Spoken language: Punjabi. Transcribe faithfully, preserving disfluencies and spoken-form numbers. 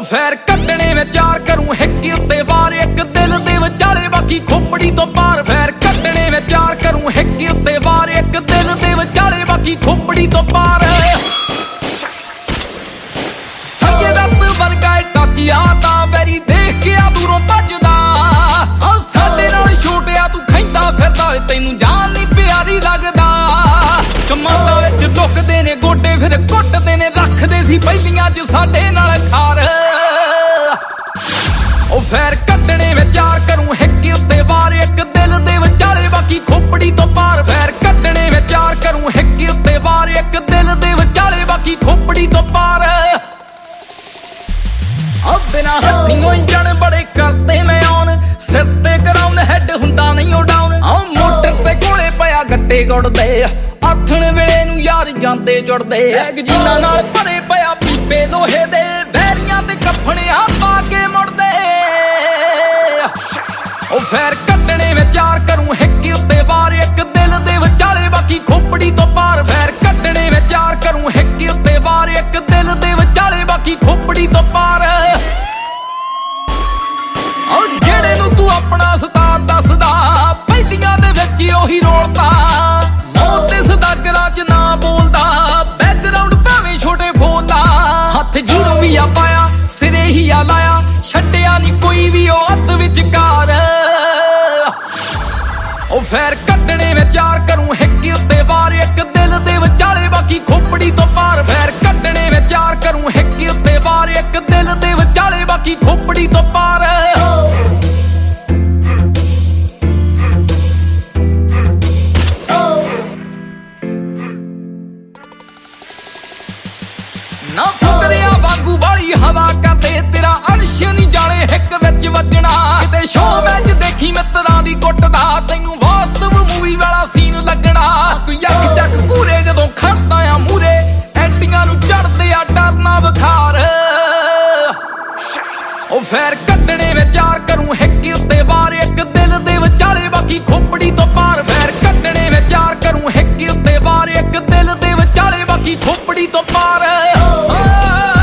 ਫੈਰ ਕੱਢਣੇ ਵਿਚਾਰ ਕਰੂੰ ਹਿੱਕ ਉੱਤੇ ਵਾਰ ਇੱਕ ਦਿਲ ਦੇ ਵਿਚਾਲੇ ਬਾਕੀ ਖੋਪੜੀ ਤੋਂ ਪਾਰ ਫੈਰ ਕੱਢਣੇ ਵਿਚਾਰ ਕਰੂੰ ਹਿੱਕ ਉੱਤੇ ਵਾਰ ਇੱਕ ਦਿਲ ਦੇ ਵਿਚਾਲੇ ਬਾਕੀ ਖੋਪੜੀ ਤੋਂ ਪਾਰ ਸੰਜੇ ਦੱਤ ਵਰਗਾ ਟੱਚਿਆ ਤਾਂ ਵੈਰੀ ਦੇਖ ਕੇ ਆ ਦੂਰੋਂ ਭੱਜਦਾ ਆ ਸਾਡੇ ਨਾਲ ਛੋਟਿਆ ਤੂੰ ਖੈਂਦਾ ਫਿਰਦਾ ਤੈਨੂੰ ਜਾਨ ਨਹੀਂ ਪਿਆਰੀ ਲੱਗਦਾ ਕਮਾਂਦਾ ਵਿੱਚ ਲੁਕਦੇ ਨੇ ਗੋਡੇ ਫਿਰ ਕੁੱਟਦੇ ਨੇ ਰੱਖਦੇ ਸੀ ਪਹਿਲੀਆਂ ਚ ਸਾਡੇ ਨਾਲ ਖਾਰ ਉਹ ਫੈਰ ਕੱਢਣੇ ਵਿਚਾਰ ਕਰੂੰ ਹਿੱਕ ਉੱਤੇ ਵਾਰ ਇੱਕ ਦਿਲ ਦੇ ਵਿਚਾਲੇ ਬਾਕੀ ਖੋਪੜੀ ਤੋਂ ਪਾਰ ਫੈਰ ਕੱਢਣੇ ਵਿਚਾਰ ਕਰੂੰ ਹਿੱਕ ਉੱਤੇ ਵਾਰ ਇੱਕ ਦਿਲ ਦੇ ਵਿਚਾਲੇ ਬਾਕੀ ਖੋਪੜੀ ਤੋਂ ਪਾਰ ਆ ਬਿਨਾ ਹੱਥੀਂ ਇੰਜਣ ਬੜੇ ਕਰਦੇ ਮੈਂ ਆਉਣ ਸਿਰ ਤੇ ਕਰਾਉਣ ਹੈਡ ਹੁੰਦਾ ਨਹੀਂ ਉਹ ਡਾਊਨ ਆ ਮੋਟਰ ਤੇ ਕੋਲੇ ਪਿਆ ਗੱਟੇ ਗੁੱਟਦੇ ਆਥਣ ਵੇਲੇ ਨੂੰ ਯਾਰ ਜਾਂਦੇ ਜੁੜਦੇ ਐਗ ਜੀਨਾਂ ਨਾਲ ਭਰੇ ਪਿਆ ਪੀਪੇ ਲੋਹੇ ਦੇ ਬੈਰੀਆਂ ਤੇ ਕੱਫਣਿਆ ਪਾ ਕੇ ਮੁੜਦੇ ਉਹ ਫੈਰ ਕੱਢਣੇ ਵਿਚਾਰ ਕਰੂੰ ਹਿੱਕ ਉੱਤੇ ਵਾਰ ਇੱਕ ਦਿਲ ਦੇ ਵਿਚਾਲੇ ਬਾਕੀ ਖੋਪੜੀ ਤੋਂ ਪਾਰ ਫੈਰ ਕੱਢਣੇ ਵਿਚਾਰ ਕਰੂੰ ਹਿੱਕ ਉੱਤੇ ਵਾਰ ਇੱਕ ਦਿਲ ਦੇ ਵਿਚਾਲੇ ਬਾਕੀ ਖੋਪੜੀ ਤੋਂ ਪਾਰ ਉਹ ਜਿਹੜੇ ਨੂੰ ਤੂੰ ਆਪਣਾ ਸਤਾਰ ਦੱਸਦਾ ਪਹਿਲੀਆਂ ਦੇ ਵਿੱਚ ਉਹੀ ਰੋਲਦਾ ਮੌਤ ਦੇ ਸਦਾਗਰਾਂ ਚ ਨਾ ਬੋਲਦਾ ਬੈਕਗਰਾਉਂਡ ਭਾਵੇਂ ਛੋਟੇ ਫੋਲਦਾ ਹੱਥ ਜੀਰੋ ਵੀ ਆ ਪਾਇਆ ਸਿਰੇ ਹੀ ਆ ਲਾਇਆ ਛੱਡਿਆ ਨਹੀਂ ਕੋਈ ਵੀ ਉਹ ਹੱਥ ਵਿਚਕਾਰ ਉਹ ਫੈਰ ਕੱਢਣੇ ਵਿਚਾਰ ਕਰੂੰ ਹਿੱਕ ਉੱਤੇ ਵਾਰ ਇੱਕ ਦਿਲ ਦੇ ਵਿਚਾਲੇ ਬਾਕੀ ਖੋਪੜੀ ਤੋਂ ਪਾਰ ਫੈਰ ਕੱਢਣੇ ਵਿਚਾਰ ਕਰੂੰ ਹਿੱਕ ਉੱਤੇ ਵਾਰ ਇੱਕ ਦਿਲ ਦੇ ਵਿਚਾਲੇ ਬਾਕੀ ਖੋਪੜੀ ਤੋਂ ਪਾਰ ਨਾ ਫੁਕਰਿਆ ਵਾਂਗੂ ਵਾਲੀ ਹਵਾ ਕਰਦੇ ਤੇਰਾ ਅਰਸ਼ ਨਹੀਂ ਜਾਣੇ ਹਿੱਕ ਵਿੱਚ ਵੱਜਣਾ ਕਿਤੇ ਸ਼ੋਅ ਮੈਚ ਦੇਖੀ ਮਿੱਤਰਾਂ ਦੀ ਕੁੱਟਦਾ ਤੈਨੂੰ ਵਾਸਤਵ ਮੂਵੀ ਵਾਲਾ ਸੀਨ ਲੱਗਣਾ ਕੋਈ ਅੱਖ ਚੱਕ ਕੂਰੇ ਜਦੋਂ ਖੜਦਾ ਆ ਮੂਰੇ ਐਂਟੀਆਂ ਨੂੰ ਚੜਦੇ ਆ ਡਰਨਾ ਬੁਖਾਰ ਉਹ ਫੈਰ ਕੱਢਣੇ ਵਿਚਾਰ ਕਰੂੰ ਹਿੱਕ ਉੱਤੇ ਵਾਰ ਇੱਕ ਦਿਲ ਦੇ ਵਿਚਾਲੇ ਬਾਕੀ ਖੋਪੜੀ ਤੋਂ ਪਾਰ ਫੈਰ ਕੱਢਣੇ ਵਿਚਾਰ ਕਰੂੰ ਹਿੱਕ ਉੱਤੇ ਵਾਰ ਇੱਕ ਦਿਲ ਦੇ ਵਿਚਾਲੇ ਬਾਕੀ ਖੋਪੜੀ ਤੋਂ ਪਾਰ